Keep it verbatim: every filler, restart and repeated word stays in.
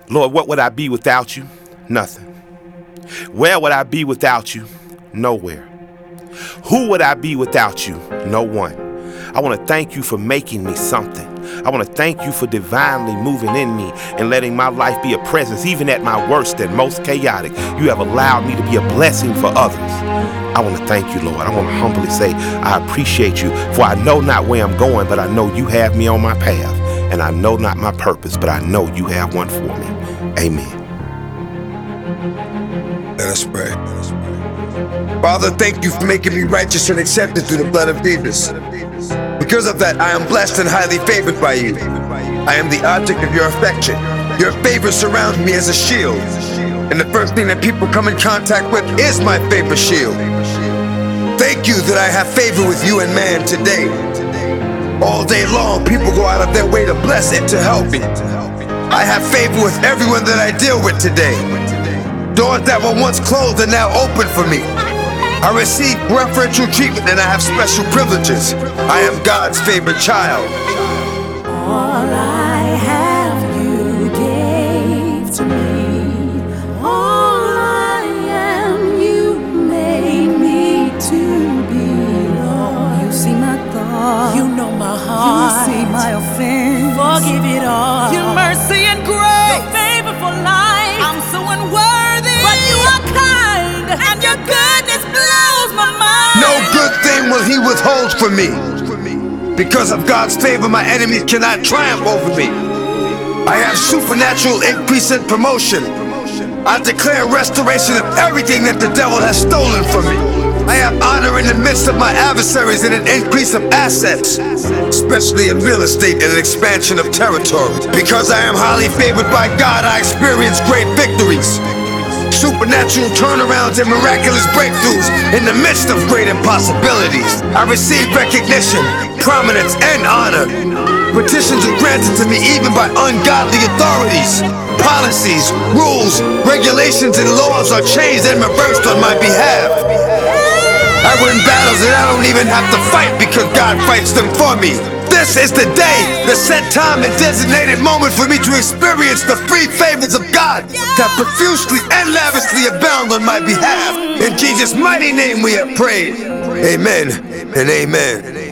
Lord, what would I be without you? Nothing. Where would I be without you? Nowhere. Who would I be without you? No one. I want to thank you for making me something. I want to thank you for divinely moving in me and letting my life be a presence, even at my worst and most chaotic. You have allowed me to be a blessing for others. I want to thank you, Lord. I want to humbly say I appreciate you, for I know not where I'm going, but I know you have me on my path. And I know not my purpose, but I know you have one for me. Amen. Let us pray. Father, thank you for making me righteous and accepted through the blood of Jesus. Because of that, I am blessed and highly favored by you. I am the object of your affection. Your favor surrounds me as a shield. And the first thing that people come in contact with is my favor shield. Thank you that I have favor with you and man today. All day long, people go out of their way to bless and to help me. I have favor with everyone that I deal with today. Doors that were once closed are now open for me. I receive preferential treatment and I have special privileges. I am God's favorite child. All I have you gave to me. All I am you made me to be, Lord. You see my thoughts. You know my heart. You see my offense. Forgive it all. Your mercy and grace. Your favor for life. I'm so unworthy, but you are kind, and your goodness blows my mind. No good thing will he withhold from me. Because of God's favor, my enemies cannot triumph over me. I have supernatural increase and promotion. I declare restoration of everything that the devil has stolen from me. I have honor in the midst of my adversaries and an increase of assets, especially in real estate and an expansion of territory. Because I am highly favored by God, I experience great victories, supernatural turnarounds and miraculous breakthroughs in the midst of great impossibilities. I receive recognition, prominence, and honor. Petitions are granted to me even by ungodly authorities. Policies, rules, regulations, and laws are changed and reversed on my behalf. I win battles and I don't even have to fight because God fights them for me. This is the day, the set time and designated moment for me to experience the free favors of God that profusely and lavishly abound on my behalf. In Jesus' mighty name we have prayed. Amen and amen.